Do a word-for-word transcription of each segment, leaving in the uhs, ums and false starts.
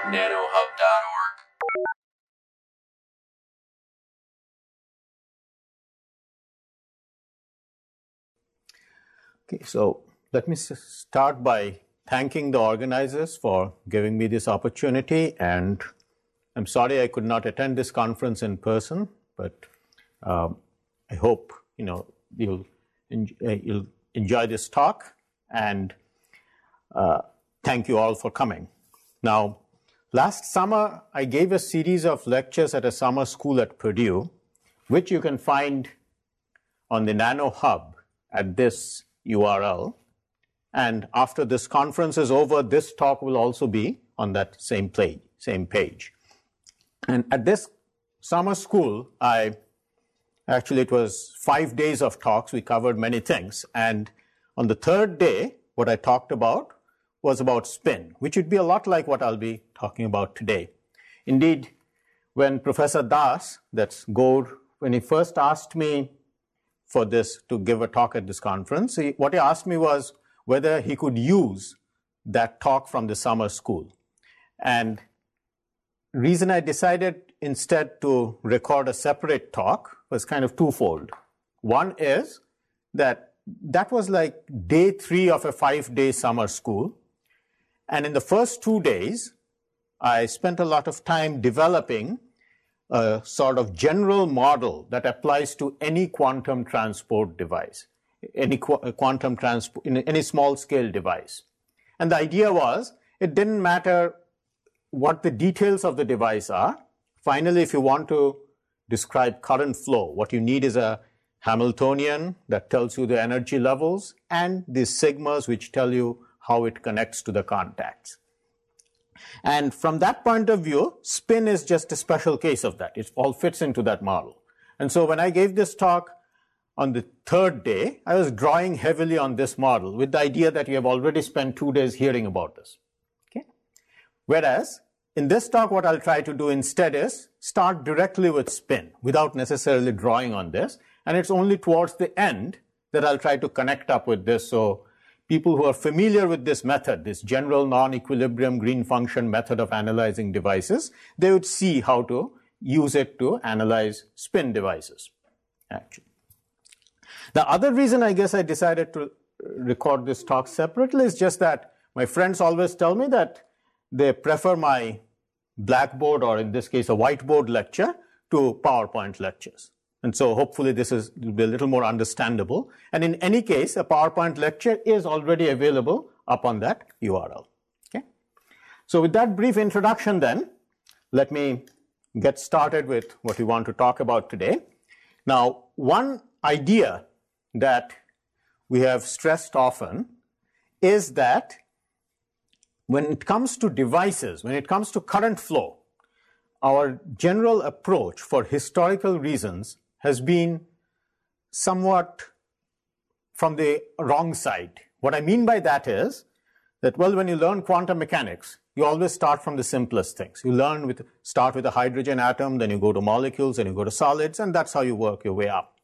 nanohub dot org. Okay, so let me start by thanking the organizers for giving me this opportunity, and I'm sorry I could not attend this conference in person, but um, I hope you know you'll, en- you'll enjoy this talk, and uh, thank you all for coming. Now, last summer I gave a series of lectures at a summer school at Purdue, which you can find on the Nano Hub at this U R L. And after this conference is over, this talk will also be on that same page, same page. And at this summer school, I actually, it was five days of talks. We covered many things. And on the third day, what I talked about was about spin, which would be a lot like what I'll be talking about today. Indeed, when Professor Das, that's Gaur, when he first asked me for this to give a talk at this conference, he, what he asked me was whether he could use that talk from the summer school. And reason I decided instead to record a separate talk was kind of twofold. One is that that was like day three of a five-day summer school. And in the first two days, I spent a lot of time developing a sort of general model that applies to any quantum transport device, any qu- quantum transport, in any small scale device. And the idea was, it didn't matter what the details of the device are. Finally, if you want to describe current flow, what you need is a Hamiltonian that tells you the energy levels and these sigmas which tell you how it connects to the contacts. And from that point of view, spin is just a special case of that. It all fits into that model. And so when I gave this talk on the third day, I was drawing heavily on this model with the idea that you have already spent two days hearing about this. Okay? Whereas in this talk, what I'll try to do instead is start directly with spin without necessarily drawing on this. And it's only towards the end that I'll try to connect up with this. So people who are familiar with this method, this general non-equilibrium green function method of analyzing devices, they would see how to use it to analyze spin devices, actually. The other reason I guess I decided to record this talk separately is just that my friends always tell me that they prefer my Blackboard, or in this case a whiteboard lecture, to PowerPoint lectures. And so hopefully this is, will be a little more understandable. And in any case, a PowerPoint lecture is already available up on that U R L. Okay? So with that brief introduction then, let me get started with what we want to talk about today. Now, one idea that we have stressed often is that when it comes to devices, when it comes to current flow, our general approach for historical reasons has been somewhat from the wrong side. What I mean by that is that, well, when you learn quantum mechanics, you always start from the simplest things. You learn with, start with a hydrogen atom, then you go to molecules, then you go to solids, and that's how you work your way up.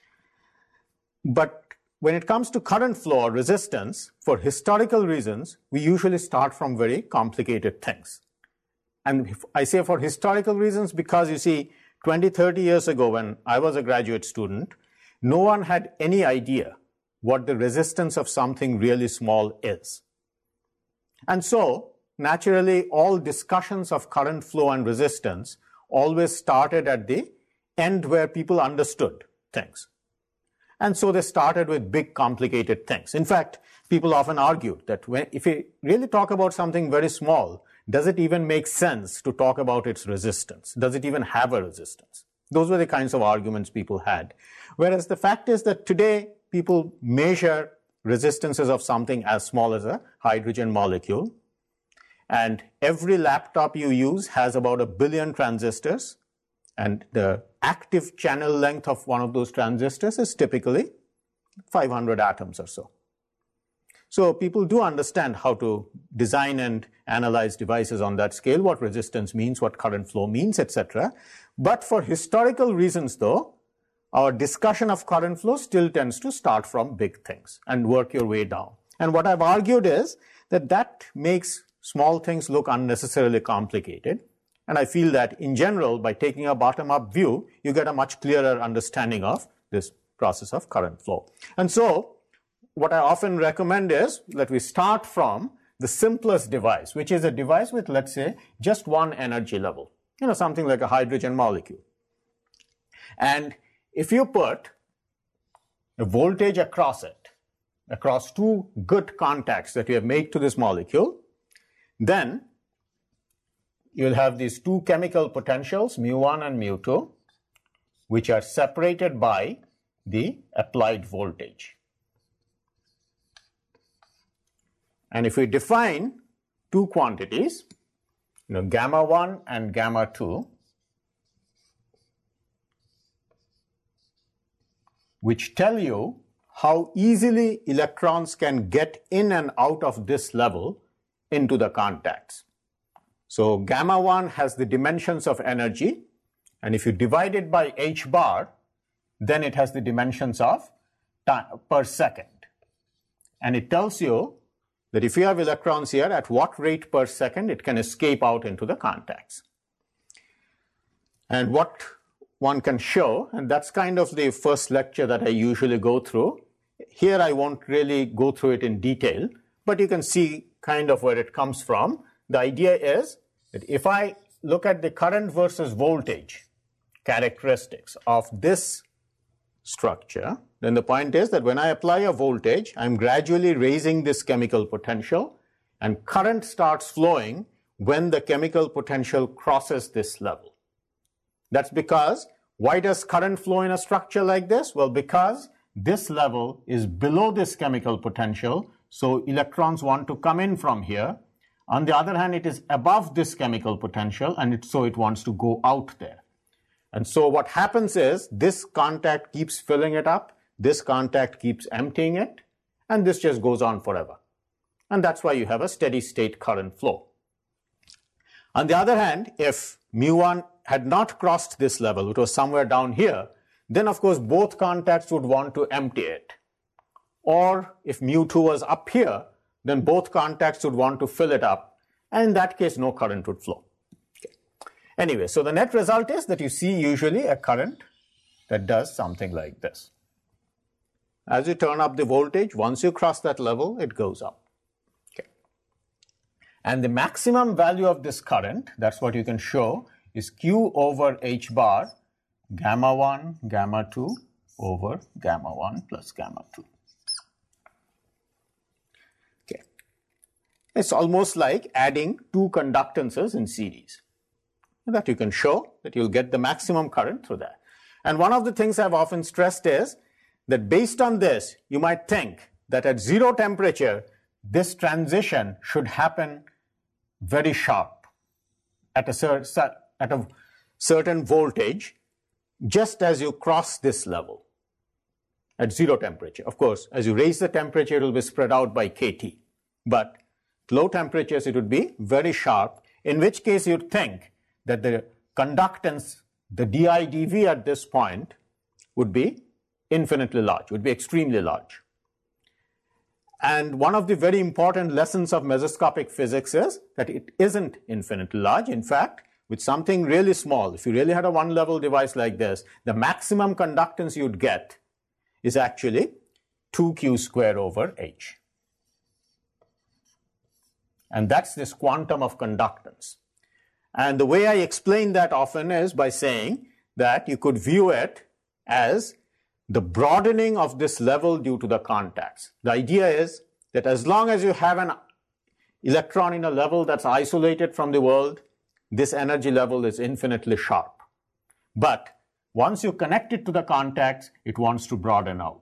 But when it comes to current flow or resistance, for historical reasons, we usually start from very complicated things. And I say for historical reasons because, you see, twenty, thirty years ago when I was a graduate student, no one had any idea what the resistance of something really small is. And so, naturally, all discussions of current flow and resistance always started at the end where people understood things. And so they started with big, complicated things. In fact, people often argued that when, if we really talk about something very small, does it even make sense to talk about its resistance? Does it even have a resistance? Those were the kinds of arguments people had. Whereas the fact is that today, people measure resistances of something as small as a hydrogen molecule. And every laptop you use has about a billion transistors. And the active channel length of one of those transistors is typically five hundred atoms or so. So people do understand how to design and analyze devices on that scale, what resistance means, what current flow means, et cetera. But for historical reasons, though, our discussion of current flow still tends to start from big things and work your way down. And what I've argued is that that makes small things look unnecessarily complicated. And I feel that in general, by taking a bottom-up view, you get a much clearer understanding of this process of current flow. And so what I often recommend is that we start from the simplest device, which is a device with, let's say, just one energy level, you know, something like a hydrogen molecule. And if you put a voltage across it, across two good contacts that you have made to this molecule, then you'll have these two chemical potentials, mu one and mu two, which are separated by the applied voltage. And if we define two quantities, you know, gamma one and gamma two, which tell you how easily electrons can get in and out of this level into the contacts. So gamma one has the dimensions of energy, and if you divide it by h bar, then it has the dimensions of time per second. And it tells you that if you have electrons here, at what rate per second it can escape out into the contacts. And what one can show, and that's kind of the first lecture that I usually go through. Here I won't really go through it in detail, but you can see kind of where it comes from. The idea is that if I look at the current versus voltage characteristics of this structure, then the point is that when I apply a voltage, I'm gradually raising this chemical potential, and current starts flowing when the chemical potential crosses this level. That's because, why does current flow in a structure like this? Well, because this level is below this chemical potential, so electrons want to come in from here. On the other hand, it is above this chemical potential, and it, so it wants to go out there. And so what happens is this contact keeps filling it up, this contact keeps emptying it, and this just goes on forever. And that's why you have a steady state current flow. On the other hand, if mu one had not crossed this level, it was somewhere down here, then of course both contacts would want to empty it. Or if mu two was up here, then both contacts would want to fill it up, and in that case no current would flow. Okay. Anyway, so the net result is that you see usually a current that does something like this. As you turn up the voltage, once you cross that level, it goes up. Okay. And the maximum value of this current, that's what you can show, is Q over H bar, gamma one, gamma two over gamma one plus gamma two. Okay. It's almost like adding two conductances in series. That you can show that you'll get the maximum current through that. And one of the things I've often stressed is that based on this, you might think that at zero temperature, this transition should happen very sharp at a, cer at a certain voltage, just as you cross this level at zero temperature. Of course, as you raise the temperature, it will be spread out by K T. But low temperatures, it would be very sharp, in which case you'd think that the conductance, the d I d V at this point would be infinitely large, would be extremely large. And one of the very important lessons of mesoscopic physics is that it isn't infinitely large. In fact, with something really small, if you really had a one-level device like this, the maximum conductance you'd get is actually two Q squared over H. And that's this quantum of conductance. And the way I explain that often is by saying that you could view it as the broadening of this level due to the contacts. The idea is that as long as you have an electron in a level that's isolated from the world, this energy level is infinitely sharp. But once you connect it to the contacts, it wants to broaden out.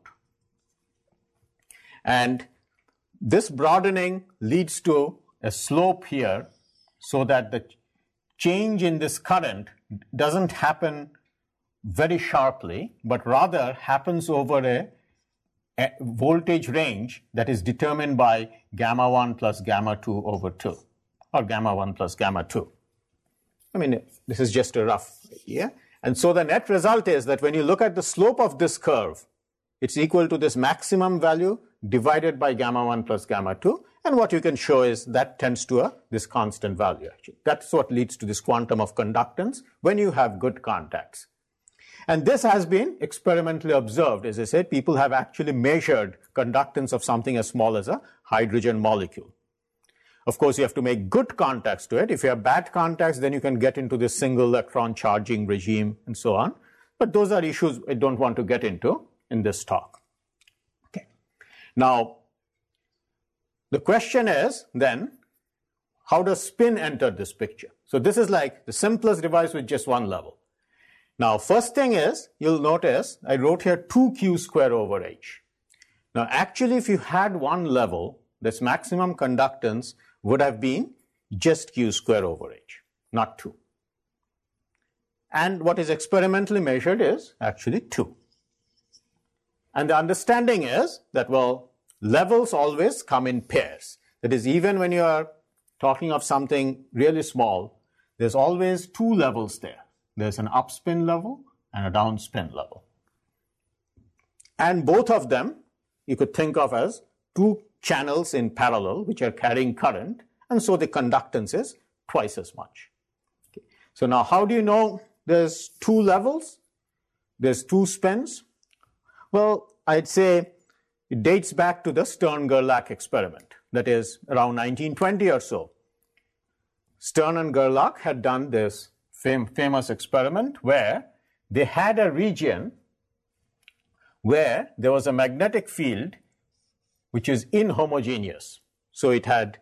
And this broadening leads to a slope here, so that the change in this current doesn't happen very sharply, but rather happens over a, a voltage range that is determined by gamma one plus gamma two over two, or gamma one plus gamma two. I mean, this is just a rough idea. And so the net result is that when you look at the slope of this curve, it's equal to this maximum value divided by gamma one plus gamma two. And what you can show is that tends to a, this constant value, actually. That's what leads to this quantum of conductance when you have good contacts. And this has been experimentally observed. As I said, people have actually measured conductance of something as small as a hydrogen molecule. Of course, you have to make good contacts to it. If you have bad contacts, then you can get into this single electron charging regime and so on. But those are issues I don't want to get into in this talk. Okay. Now, the question is then, how does spin enter this picture? So this is like the simplest device with just one level. Now, first thing is, you'll notice I wrote here two q square over h. Now, actually, if you had one level, this maximum conductance would have been just q square over h, not two. And what is experimentally measured is actually two. And the understanding is that, well, levels always come in pairs. That is, even when you are talking of something really small, there's always two levels there. There's an upspin level and a downspin level. And both of them you could think of as two channels in parallel which are carrying current, and so the conductance is twice as much. Okay. So now how do you know there's two levels? There's two spins? Well, I'd say it dates back to the Stern-Gerlach experiment. That is around nineteen twenty or so. Stern and Gerlach had done this fam famous experiment where they had a region where there was a magnetic field which is inhomogeneous. So it had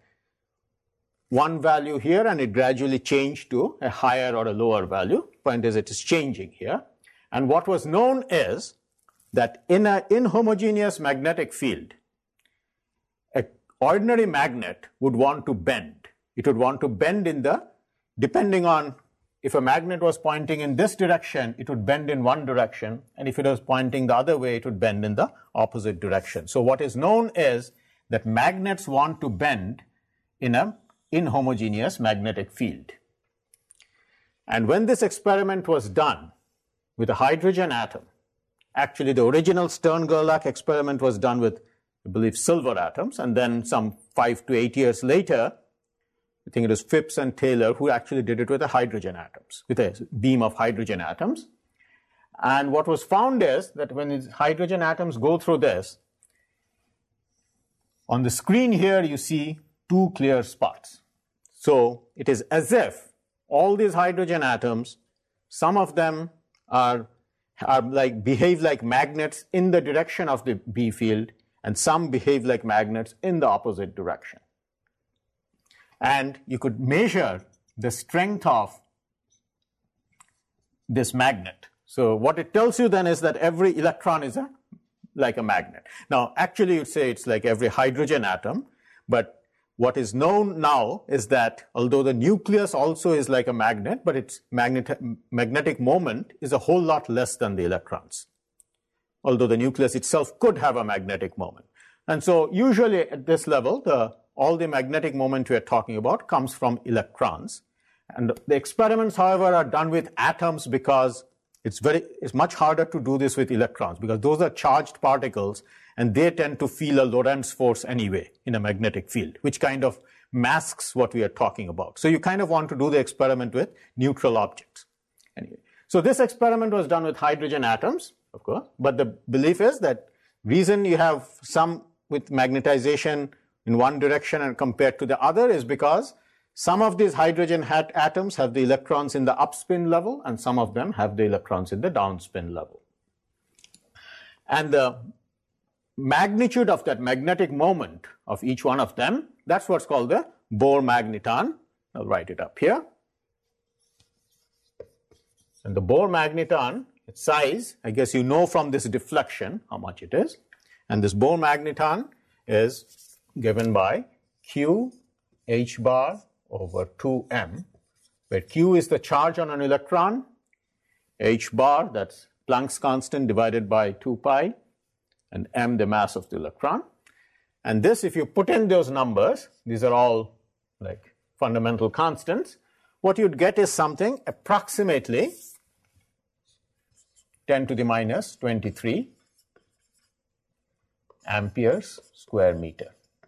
one value here and it gradually changed to a higher or a lower value. Point is, it is changing here. And what was known is that in an inhomogeneous magnetic field, an ordinary magnet would want to bend. It would want to bend in the, depending on, if a magnet was pointing in this direction, it would bend in one direction, and if it was pointing the other way, it would bend in the opposite direction. So what is known is that magnets want to bend in an inhomogeneous magnetic field. And when this experiment was done with a hydrogen atom, actually the original Stern-Gerlach experiment was done with, I believe, silver atoms, and then some five to eight years later, I think it was Phipps and Taylor who actually did it with the hydrogen atoms, with a beam of hydrogen atoms. And what was found is that when these hydrogen atoms go through this, on the screen here you see two clear spots. So it is as if all these hydrogen atoms, some of them are, are like, behave like magnets in the direction of the B field, and some behave like magnets in the opposite direction. And you could measure the strength of this magnet. So what it tells you then is that every electron is a, like a magnet. Now, actually, you'd say it's like every hydrogen atom, but what is known now is that although the nucleus also is like a magnet, but its magnet, magnetic moment is a whole lot less than the electrons, although the nucleus itself could have a magnetic moment. And so usually at this level, the all the magnetic moment we are talking about comes from electrons. And the experiments, however, are done with atoms because it's very, it's much harder to do this with electrons, because those are charged particles and they tend to feel a Lorentz force anyway in a magnetic field, which kind of masks what we are talking about. So you kind of want to do the experiment with neutral objects. Anyway, so this experiment was done with hydrogen atoms, of course, but the belief is that reason you have some with magnetization in one direction and compared to the other is because some of these hydrogen hat atoms have the electrons in the upspin level and some of them have the electrons in the downspin level. And the magnitude of that magnetic moment of each one of them, that's what's called the Bohr magneton. I'll write it up here. And the Bohr magneton, its size, I guess you know from this deflection how much it is. And this Bohr magneton is given by Q h bar over two m, where Q is the charge on an electron, h bar, that's Planck's constant divided by two pi, and m the mass of the electron. And this, if you put in those numbers, these are all like fundamental constants, what you'd get is something approximately ten to the minus twenty-three amperes square meter.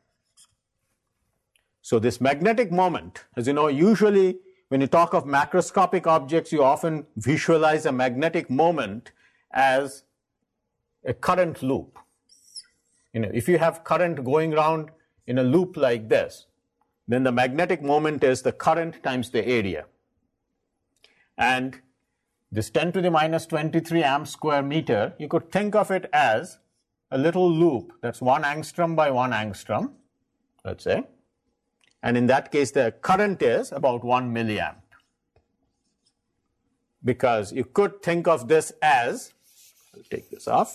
So this magnetic moment, as you know, usually when you talk of macroscopic objects, you often visualize a magnetic moment as a current loop. You know, if you have current going around in a loop like this, then the magnetic moment is the current times the area. And this ten to the minus twenty-three amp square meter, you could think of it as a little loop that's one angstrom by one angstrom, let's say. And in that case, the current is about one milliamp. Because you could think of this as, I'll take this off,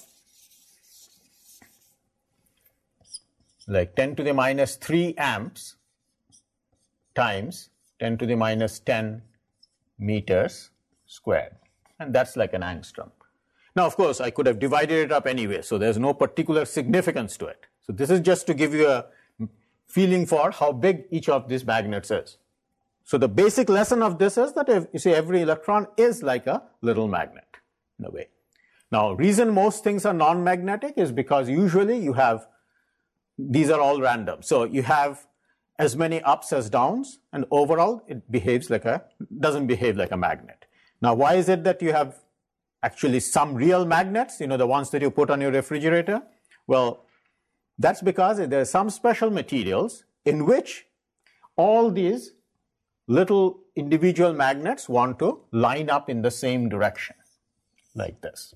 like ten to the minus three amps times ten to the minus ten meters squared. And that's like an angstrom. Now, of course, I could have divided it up anyway, so there's no particular significance to it. So this is just to give you a feeling for how big each of these magnets is. So the basic lesson of this is that if you see every electron is like a little magnet in a way. Now, reason most things are non-magnetic is because usually you have, these are all random. So you have as many ups as downs, and overall it behaves like a, doesn't behave like a magnet. Now, why is it that you have actually some real magnets, you know, the ones that you put on your refrigerator? Well, that's because there are some special materials in which all these little individual magnets want to line up in the same direction, like this.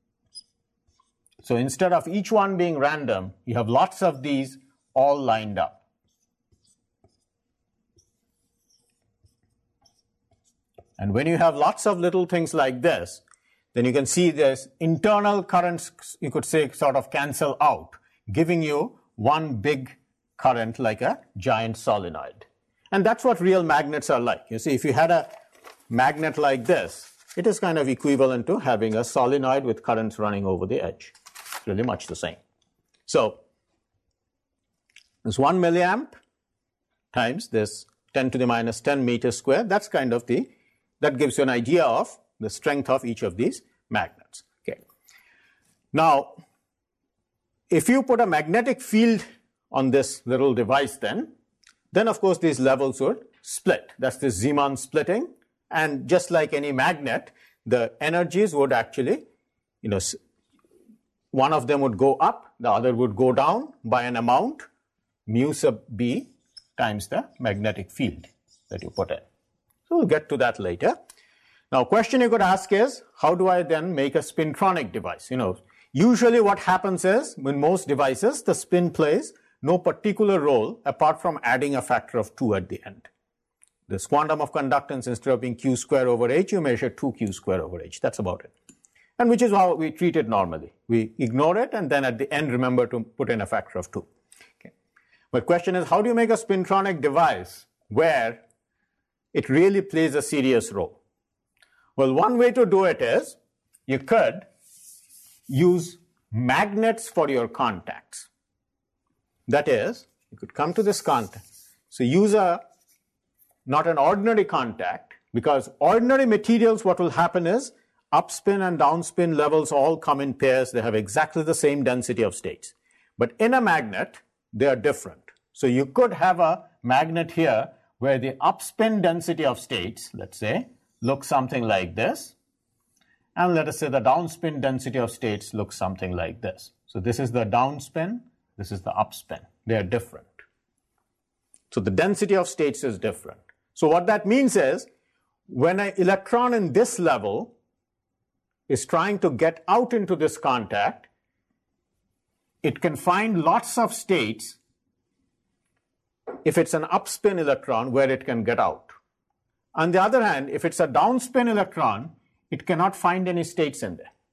So instead of each one being random, you have lots of these all lined up. And when you have lots of little things like this, then you can see this internal currents, you could say, sort of cancel out, giving you one big current like a giant solenoid. And that's what real magnets are like. You see, if you had a magnet like this, it is kind of equivalent to having a solenoid with currents running over the edge. It's really much the same. So this one milliamp times this ten to the minus ten meters squared, that's kind of the, that gives you an idea of the strength of each of these magnets. Okay. Now, if you put a magnetic field on this little device then, then of course these levels would split. That's the Zeeman splitting. And just like any magnet, the energies would actually, you know, one of them would go up, the other would go down by an amount, mu sub B times the magnetic field that you put in. So we'll get to that later. Now, question you could ask is, how do I then make a spintronic device? You know, usually what happens is, in most devices, the spin plays no particular role apart from adding a factor of two at the end. This quantum of conductance, instead of being q square over h, you measure two q square over h. That's about it. And which is how we treat it normally. We ignore it and then at the end remember to put in a factor of two. Okay. But question is, how do you make a spintronic device where it really plays a serious role? Well, one way to do it is, you could use magnets for your contacts. That is, you could come to this contact. So use a, not an ordinary contact, because ordinary materials, what will happen is, upspin and downspin levels all come in pairs. They have exactly the same density of states. But in a magnet, they are different. So you could have a magnet here where the upspin density of states, let's say, looks something like this. And let us say the downspin density of states looks something like this. So this is the downspin, this is the upspin. They are different. So the density of states is different. So what that means is, when an electron in this level is trying to get out into this contact, it can find lots of states if it's an upspin electron where it can get out. On the other hand, if it's a downspin electron, it cannot find any states in there,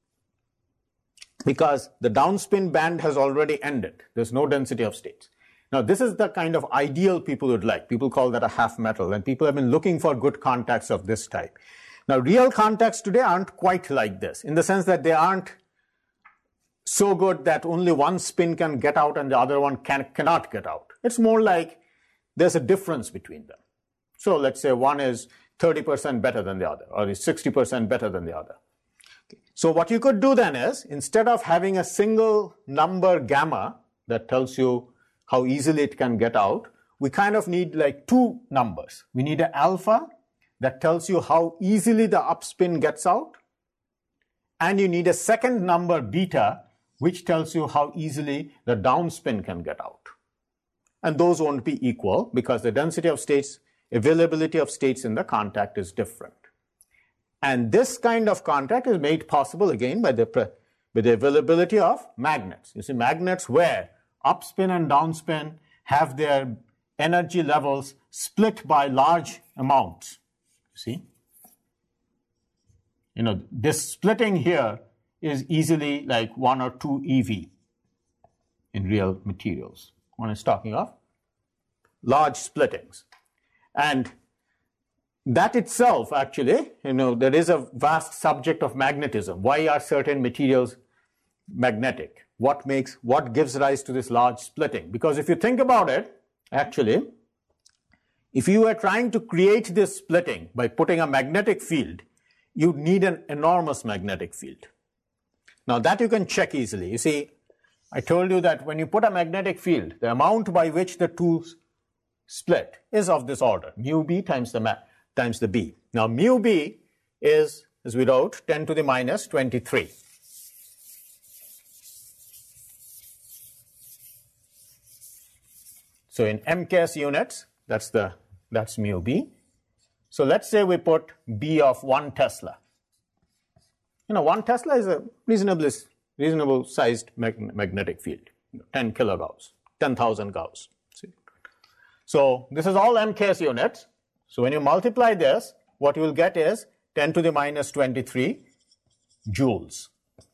because the downspin band has already ended. There's no density of states. Now, this is the kind of ideal people would like. People call that a half metal, and people have been looking for good contacts of this type. Now, real contacts today aren't quite like this, in the sense that they aren't so good that only one spin can get out and the other one can, cannot get out. It's more like there's a difference between them. So let's say one is thirty percent better than the other, or is sixty percent better than the other. Okay. So what you could do then is, instead of having a single number gamma that tells you how easily it can get out, we kind of need like two numbers. We need an alpha that tells you how easily the upspin gets out, and you need a second number beta which tells you how easily the downspin can get out. And those won't be equal because the density of states, availability of states in the contact is different. And this kind of contact is made possible again by the, by the availability of magnets. You see, magnets where upspin and downspin have their energy levels split by large amounts. See? You know, this splitting here is easily like one or two E V in real materials. One is talking of large splittings. And that itself, actually, you know, there is a vast subject of magnetism. Why are certain materials magnetic? What makes, what gives rise to this large splitting? Because if you think about it, actually, if you were trying to create this splitting by putting a magnetic field, you'd need an enormous magnetic field. Now that you can check easily. You see, I told you that when you put a magnetic field, the amount by which the two split is of this order, mu b times the ma times the b. Now mu b is, as we wrote, ten to the minus twenty-three. So in M K S units, that's the that's mu b. So let's say we put b of one Tesla. You know, one Tesla is a reasonably reasonable sized mag magnetic field, ten kilogauss, ten thousand gauss. See? So this is all M K S units. So when you multiply this, what you will get is ten to the minus twenty-three joules,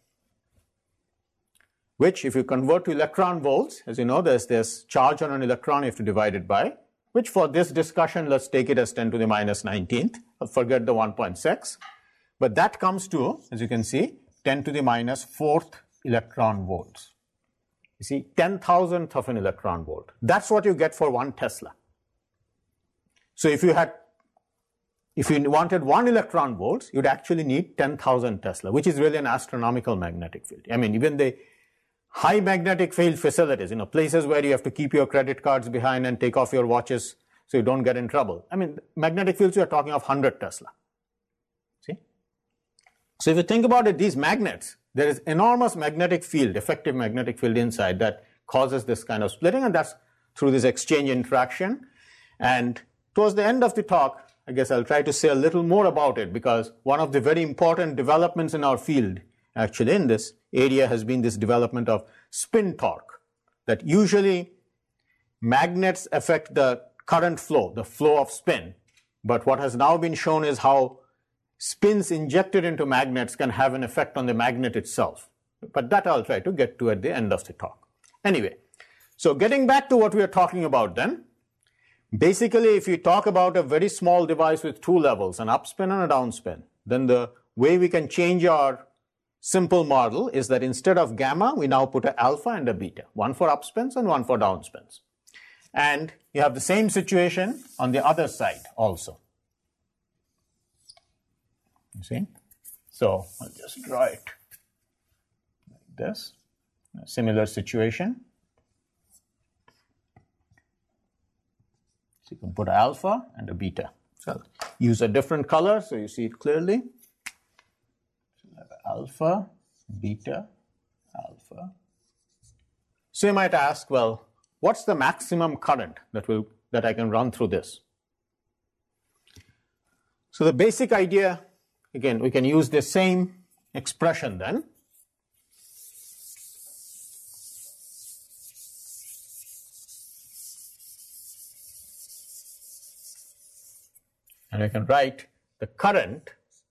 which if you convert to electron volts, as you know, there's this charge on an electron, you have to divide it by, which for this discussion, let's take it as ten to the minus nineteenth. I'll forget the one point six. But that comes to, as you can see, ten to the minus fourth electron volts. You see, ten thousandth of an electron volt. That's what you get for one Tesla. So if you had, if you wanted one electron volts, you'd actually need ten thousand Tesla, which is really an astronomical magnetic field. I mean, even the high magnetic field facilities, you know, places where you have to keep your credit cards behind and take off your watches so you don't get in trouble. I mean, magnetic fields, you are talking of one hundred Tesla. See? So if you think about it, these magnets, there is enormous magnetic field, effective magnetic field inside that causes this kind of splitting, and that's through this exchange interaction. And towards the end of the talk, I guess I'll try to say a little more about it, because one of the very important developments in our field, actually in this area, has been this development of spin torque, that usually magnets affect the current flow, the flow of spin. But what has now been shown is how spins injected into magnets can have an effect on the magnet itself. But that I'll try to get to at the end of the talk. Anyway, so getting back to what we are talking about then, basically if you talk about a very small device with two levels, an upspin and a downspin, then the way we can change our simple model is that instead of gamma, we now put an alpha and a beta, one for upspins and one for downspins. And you have the same situation on the other side also. You see? So I'll just draw it like this. A similar situation. So you can put alpha and a beta. So I'll use a different color so you see it clearly. So you have alpha, beta, alpha. So you might ask, well, what's the maximum current that will that I can run through this? So the basic idea, again, we can use the same expression then. And I can write the current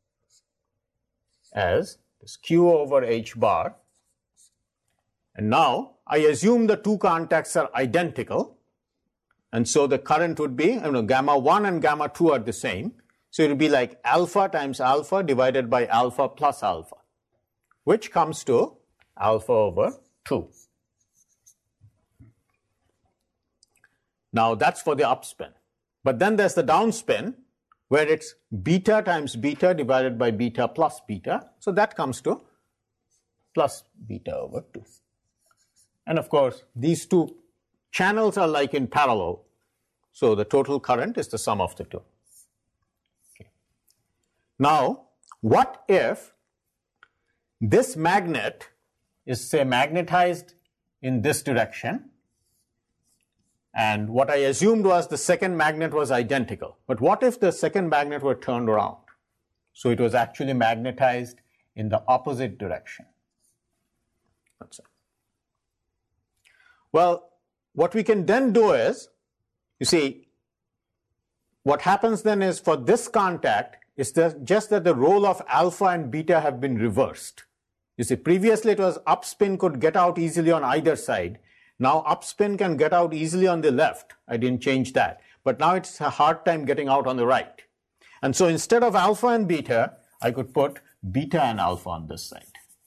as this Q over H bar. And now I assume the two contacts are identical. And so the current would be, you know, gamma one and gamma two are the same. So it would be like alpha times alpha divided by alpha plus alpha, which comes to alpha over two. Now that's for the upspin. But then there's the downspin, where it's beta times beta divided by beta plus beta. So that comes to plus beta over two. And of course, these two channels are like in parallel. So the total current is the sum of the two. Okay. Now, what if this magnet is, say, magnetized in this direction, and what I assumed was the second magnet was identical. But what if the second magnet were turned around? So it was actually magnetized in the opposite direction. That's it. Well, what we can then do is, you see, what happens then is for this contact, is that just that the role of alpha and beta have been reversed. You see, previously it was up spin could get out easily on either side. Now up spin can get out easily on the left. I didn't change that. But now it's a hard time getting out on the right. And so instead of alpha and beta, I could put beta and alpha on this side.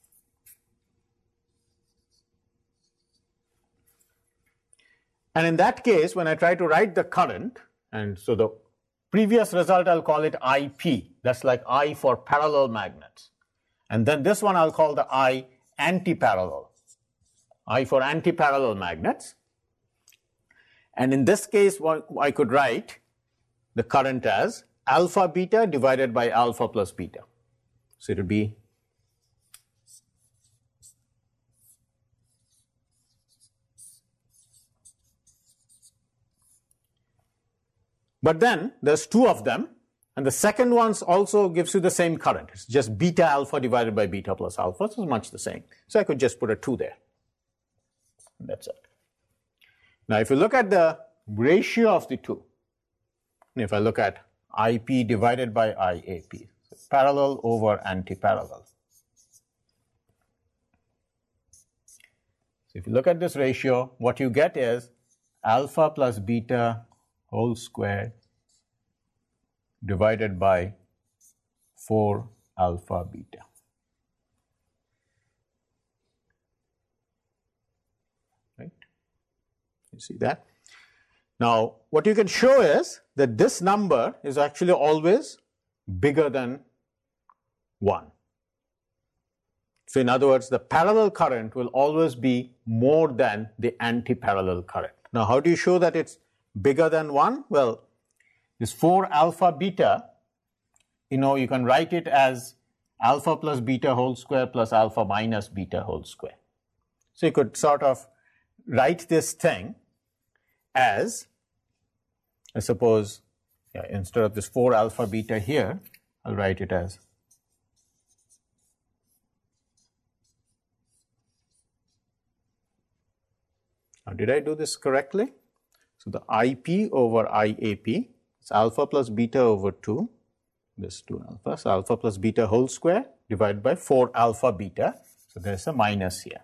And in that case, when I try to write the current, and so the previous result, I'll call it I P. That's like I for parallel magnets. And then this one I'll call the I anti-parallel. I for anti-parallel magnets. And in this case, what I could write the current as alpha beta divided by alpha plus beta. So it would be but then there's two of them, and the second one also gives you the same current. It's just beta alpha divided by beta plus alpha, so it's much the same. So I could just put a two there. And that's it. Now if you look at the ratio of the two, and if I look at I P divided by I A P, so parallel over anti-parallel. So if you look at this ratio, what you get is alpha plus beta whole square divided by four alpha beta. Right? You see that? Now, what you can show is that this number is actually always bigger than one. So in other words, the parallel current will always be more than the anti-parallel current. Now, how do you show that it's bigger than one? Well, this four alpha beta, you know, you can write it as alpha plus beta whole square plus alpha minus beta whole square. So you could sort of write this thing as, I suppose, yeah, instead of this four alpha beta here, I'll write it as now, did I do this correctly? So the I P over I A P is alpha plus beta over two, this two alpha, so alpha plus beta whole square divided by four alpha beta. So there's a minus here.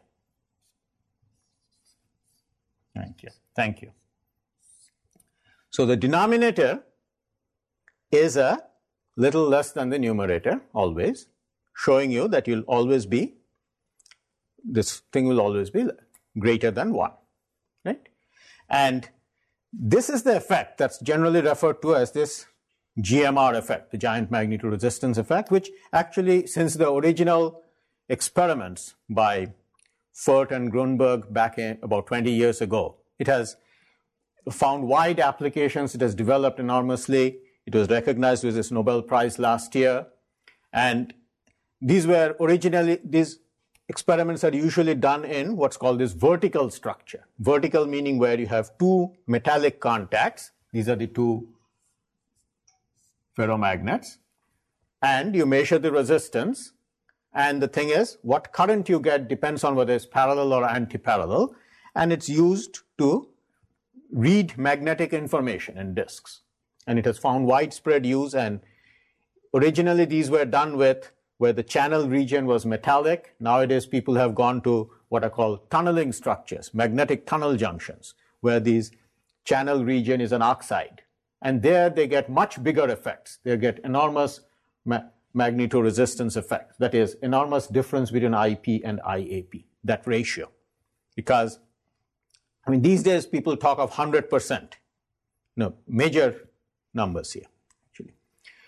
Thank you. Thank you. So the denominator is a little less than the numerator always, showing you that you'll always be, this thing will always be greater than one, right? And this is the effect that's generally referred to as this G M R effect, the giant magnitude resistance effect, which actually, since the original experiments by Furt and Grunberg back in about twenty years ago, it has found wide applications. It has developed enormously. It was recognized with this Nobel Prize last year. And these were originally, these experiments are usually done in what's called this vertical structure. Vertical meaning where you have two metallic contacts. These are the two ferromagnets. And you measure the resistance. And the thing is, what current you get depends on whether it's parallel or anti-parallel. And it's used to read magnetic information in disks. And it has found widespread use. And originally these were done with where the channel region was metallic. Nowadays people have gone to what are called tunneling structures, magnetic tunnel junctions, where these channel region is an oxide. And there they get much bigger effects. They get enormous ma magnetoresistance effect. That is, enormous difference between I P and I A P, that ratio. Because, I mean, these days people talk of one hundred percent. No, major numbers here, actually.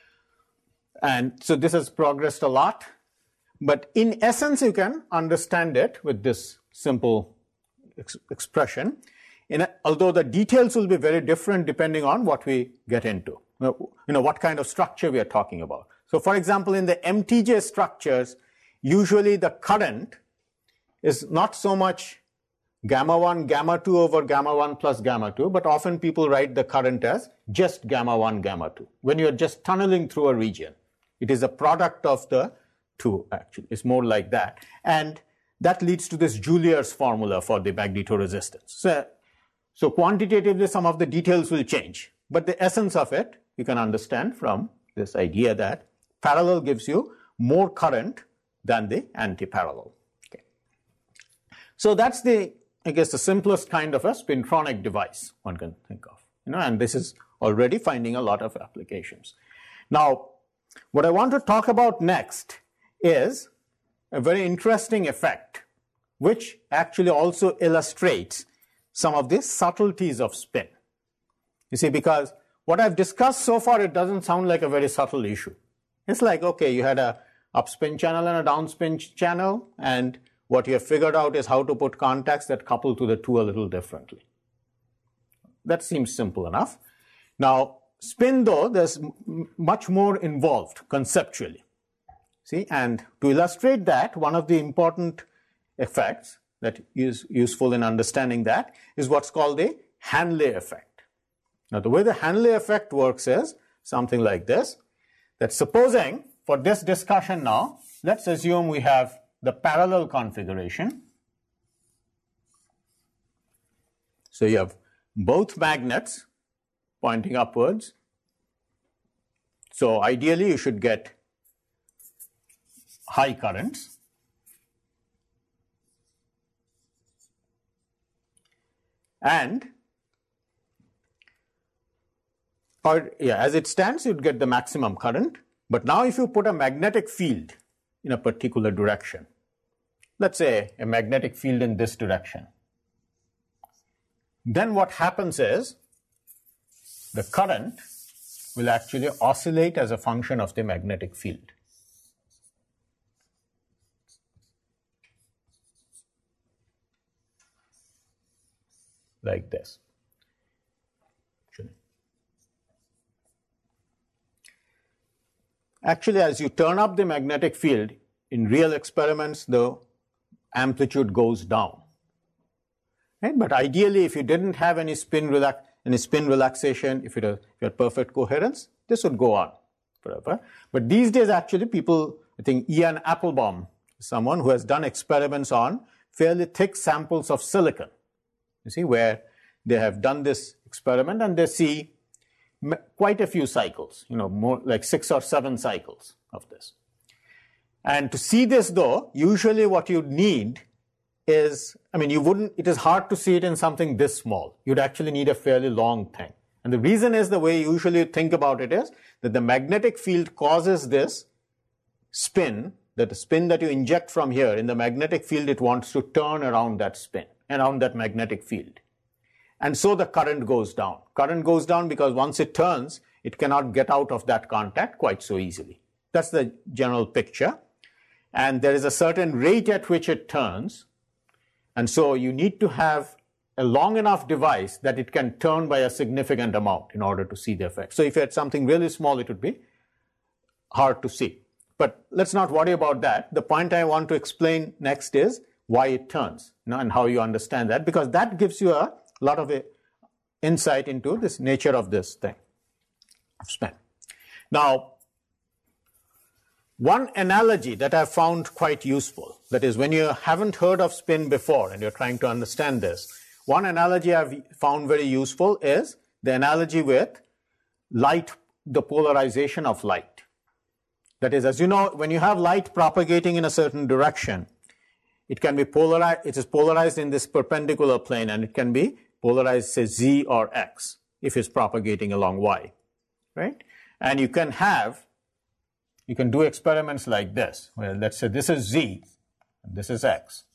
And so this has progressed a lot. But in essence, you can understand it with this simple ex expression. In a, although the details will be very different depending on what we get into, you know, what kind of structure we are talking about. So for example, in the M T J structures, usually the current is not so much gamma one, gamma two over gamma one plus gamma two, but often people write the current as just gamma one, gamma two. When you're just tunneling through a region, it is a product of the two, actually. It's more like that. And that leads to this Julia's formula for the magnetoresistance. So, so quantitatively, some of the details will change. But the essence of it, you can understand from this idea that parallel gives you more current than the anti-parallel. Okay. So that's the, I guess, the simplest kind of a spintronic device one can think of. You know, and this is already finding a lot of applications. Now, what I want to talk about next is a very interesting effect, which actually also illustrates some of the subtleties of spin. You see, because what I've discussed so far, it doesn't sound like a very subtle issue. It's like, okay, you had a upspin channel and a downspin channel, and what you have figured out is how to put contacts that couple to the two a little differently. That seems simple enough. Now, spin, though, there's much more involved conceptually. See, and to illustrate that, one of the important effects that is useful in understanding that is what's called the Hanley effect. Now, the way the Hanley effect works is something like this, that supposing for this discussion now, let's assume we have the parallel configuration. So you have both magnets pointing upwards. So ideally, you should get high currents. And, or yeah, as it stands, you'd get the maximum current. But now if you put a magnetic field in a particular direction, let's say a magnetic field in this direction, then what happens is the current will actually oscillate as a function of the magnetic field. Like this. Actually, as you turn up the magnetic field, in real experiments, the amplitude goes down. Right? But ideally, if you didn't have any spin, relax any spin relaxation, if, it, if you had perfect coherence, this would go on forever. But these days, actually, people, I think Ian Applebaum is someone who has done experiments on fairly thick samples of silicon. You see, where they have done this experiment and they see quite a few cycles, you know, more like six or seven cycles of this. And to see this, though, usually what you need is, I mean, you wouldn't, it is hard to see it in something this small. You'd actually need a fairly long thing. And the reason is the way you usually think about it is that the magnetic field causes this spin, that the spin that you inject from here in the magnetic field, it wants to turn around that spin, around that magnetic field. And so the current goes down. Current goes down because once it turns, it cannot get out of that contact quite so easily. That's the general picture. And there is a certain rate at which it turns. And so you need to have a long enough device that it can turn by a significant amount in order to see the effect. So if you had something really small, it would be hard to see. But let's not worry about that. The point I want to explain next is why it turns, you know, and how you understand that, because that gives you a lot of insight into this nature of this thing, of spin. Now, one analogy that I've found quite useful, that is when you haven't heard of spin before and you're trying to understand this, one analogy I've found very useful is the analogy with light, the polarization of light. That is, as you know, when you have light propagating in a certain direction, it can be polarized, it is polarized in this perpendicular plane, and it can be polarized, say, Z or X, if it's propagating along Y, right? And you can have, you can do experiments like this, where let's say this is Z, and this is X.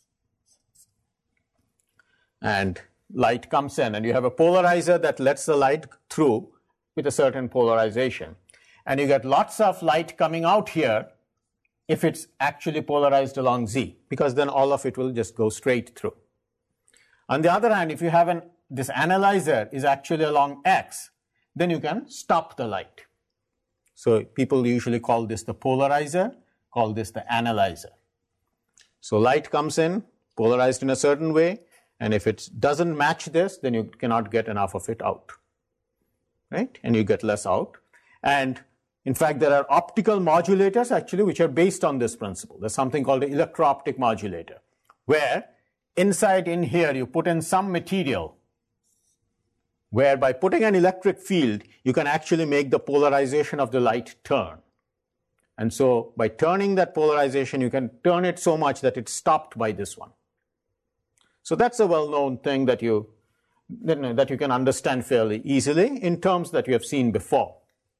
And light comes in, and you have a polarizer that lets the light through with a certain polarization. and you get lots of light coming out here if it's actually polarized along Z, because then all of it will just go straight through. On the other hand, if you have an, this analyzer is actually along X, then you can stop the light. So people usually call this the polarizer, call this the analyzer. So light comes in, polarized in a certain way, and if it doesn't match this, then you cannot get enough of it out, right? And you get less out. And in fact, there are optical modulators actually which are based on this principle. There's something called an electro-optic modulator, where inside in here you put in some material where by putting an electric field, you can actually make the polarization of the light turn. And so by turning that polarization, you can turn it so much that it's stopped by this one. So that's a well-known thing that you, that you can understand fairly easily in terms that you have seen before.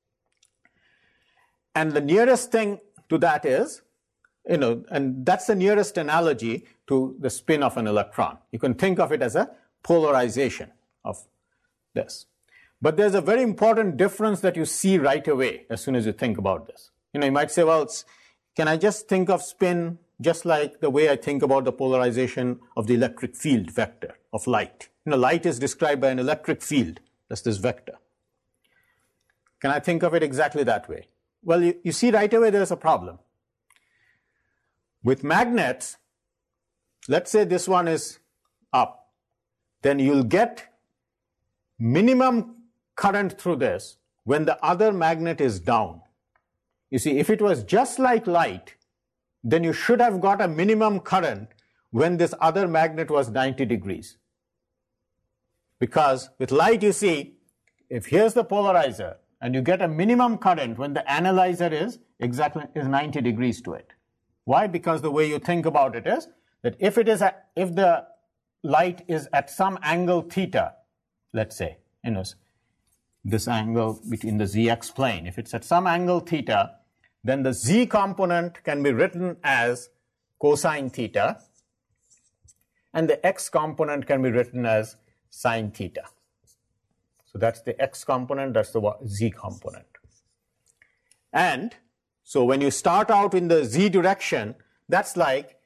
And the nearest thing to that is, you know, and that's the nearest analogy to the spin of an electron. You can think of it as a polarization of this. But there's a very important difference that you see right away as soon as you think about this. You know, you might say, well, it's, can I just think of spin just like the way I think about the polarization of the electric field vector of light? You know, light is described by an electric field. That's this vector. Can I think of it exactly that way? Well, you, you see right away there's a problem. With magnets, let's say this one is up, then you'll get minimum current through this when the other magnet is down. You see, if it was just like light, then you should have got a minimum current when this other magnet was ninety degrees. Because with light, you see, if here's the polarizer, and you get a minimum current when the analyzer is exactly is ninety degrees to it. Why? Because the way you think about it is that if it is a, if the light is at some angle theta, let's say, you know, this angle between the zx plane, if it's at some angle theta, then the z component can be written as cosine theta, and the x component can be written as sine theta. So that's the x component, that's the z component. And so when you start out in the z direction, that's like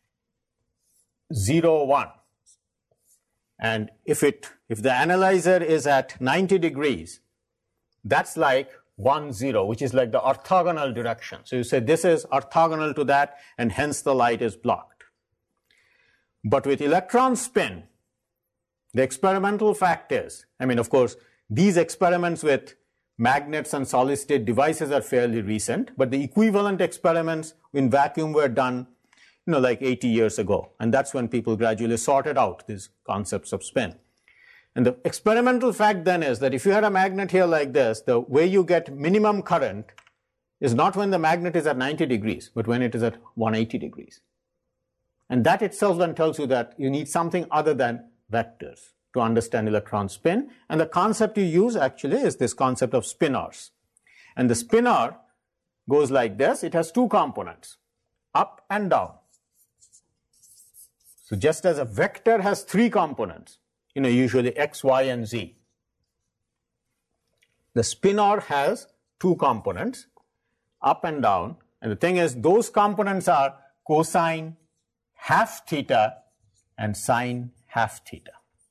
zero, one. And if it if the analyzer is at ninety degrees, that's like one, zero, which is like the orthogonal direction. So you say this is orthogonal to that, and hence the light is blocked. But with electron spin, the experimental fact is, I mean, of course, these experiments with magnets and solid-state devices are fairly recent, but the equivalent experiments in vacuum were done, you know, like eighty years ago. And that's when people gradually sorted out these concepts of spin. And the experimental fact then is that if you had a magnet here like this, the way you get minimum current is not when the magnet is at ninety degrees, but when it is at one hundred eighty degrees. And that itself then tells you that you need something other than vectors to understand electron spin. And the concept you use actually is this concept of spinors. And the spinor goes like this. It has two components, up and down. So just as a vector has three components, you know, usually x, y, and z, the spinor has two components, up and down. And the thing is, those components are cosine half theta and sine half theta.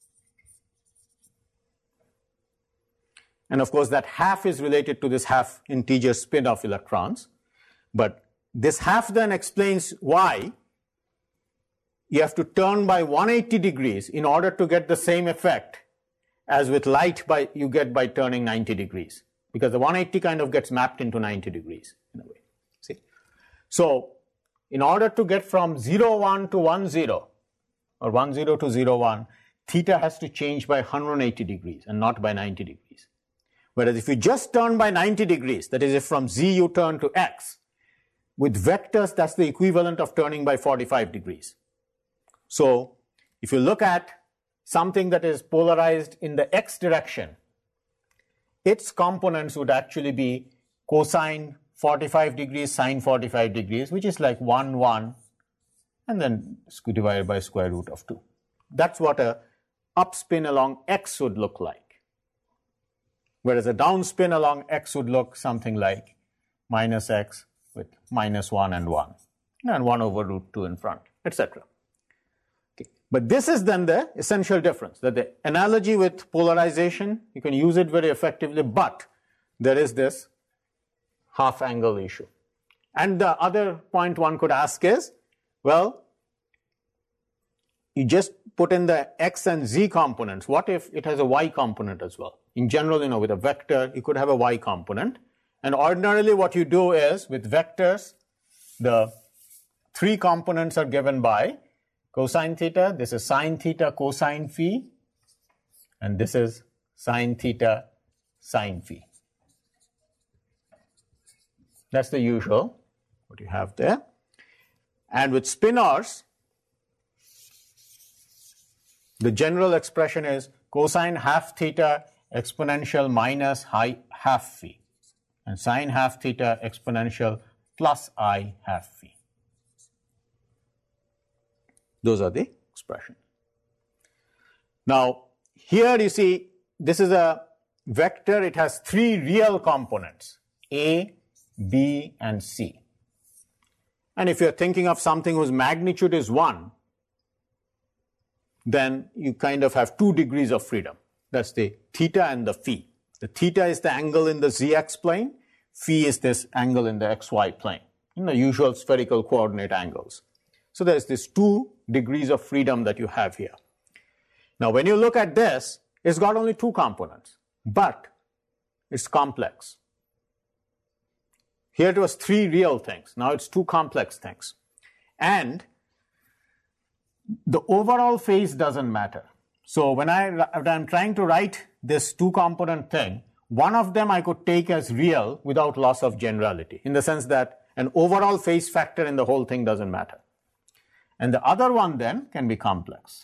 And of course, that half is related to this half integer spin of electrons. But this half then explains why you have to turn by one hundred eighty degrees in order to get the same effect as with light by you get by turning ninety degrees. Because the one hundred eighty kind of gets mapped into ninety degrees in a way. See? So in order to get from zero, one to one, zero, or one, zero to zero, one, theta has to change by one hundred eighty degrees and not by ninety degrees. Whereas if you just turn by ninety degrees, that is if from z you turn to x, with vectors that's the equivalent of turning by forty-five degrees. So if you look at something that is polarized in the x direction, its components would actually be cosine forty-five degrees, sine forty-five degrees, which is like one, one, and then divided by square root of two. That's what a upspin along x would look like. whereas a downspin along x would look something like minus x with minus one and one, and one over root two in front, et cetera. Okay. But this is then the essential difference, that the analogy with polarization, you can use it very effectively, but there is this half angle issue. And the other point one could ask is, well, you just put in the x and z components. What if it has a y component as well? In general, you know, with a vector, you could have a y component. And ordinarily what you do is, with vectors, the three components are given by cosine theta. This is sine theta cosine phi. And this is sine theta sine phi. That's the usual, what you have there. And with spinors, the general expression is cosine half theta exponential minus high half phi, and sine half theta exponential plus I half phi. Those are the expressions. Now, here you see, this is a vector. It has three real components, A, B, and C. And if you're thinking of something whose magnitude is one, then you kind of have two degrees of freedom. That's the theta and the phi. The theta is the angle in the zx plane. Phi is this angle in the xy plane, in the usual spherical coordinate angles. So there's this two degrees of freedom that you have here. Now, when you look at this, it's got only two components, but it's complex. Here it was three real things. Now it's two complex things. And the overall phase doesn't matter. So when, I, when I'm trying to write this two-component thing, one of them I could take as real without loss of generality, in the sense that an overall phase factor in the whole thing doesn't matter. And the other one then can be complex.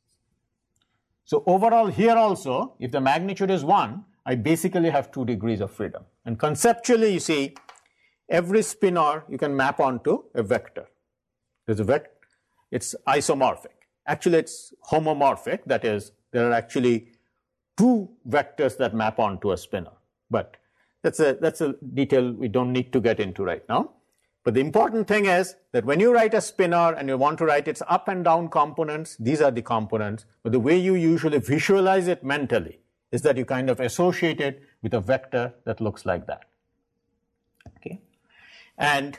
So overall here also, if the magnitude is one, I basically have two degrees of freedom. And conceptually, you see, every spinor you can map onto a vector. There's a vector. It's isomorphic. Actually, it's homomorphic. That is, there are actually two vectors that map onto a spinor. But that's a, that's a detail we don't need to get into right now. But the important thing is that when you write a spinor and you want to write its up and down components, these are the components. But the way you usually visualize it mentally is that you kind of associate it with a vector that looks like that. Okay. And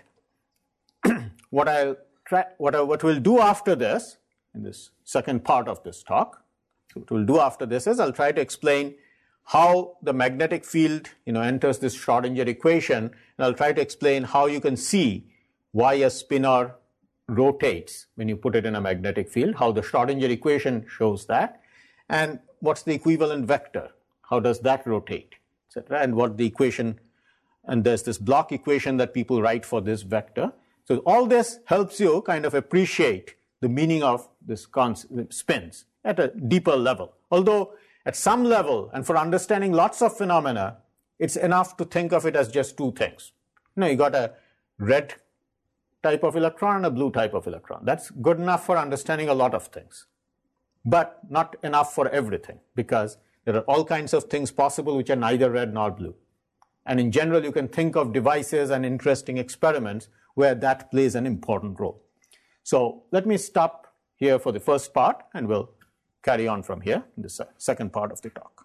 what I'll try, what, I, what we'll do after this, in this second part of this talk, what we'll do after this is I'll try to explain how the magnetic field, you know, enters this Schrodinger equation, and I'll try to explain how you can see why a spinor rotates when you put it in a magnetic field, how the Schrodinger equation shows that, and what's the equivalent vector, how does that rotate, et cetera, and what the equation. And there's this block equation that people write for this vector. So all this helps you kind of appreciate the meaning of this spins at a deeper level. Although at some level, and for understanding lots of phenomena, it's enough to think of it as just two things. You know, you got a red type of electron and a blue type of electron. That's good enough for understanding a lot of things, but not enough for everything, because there are all kinds of things possible which are neither red nor blue. And in general, you can think of devices and interesting experiments where that plays an important role. So let me stop here for the first part, and we'll carry on from here in the second part of the talk.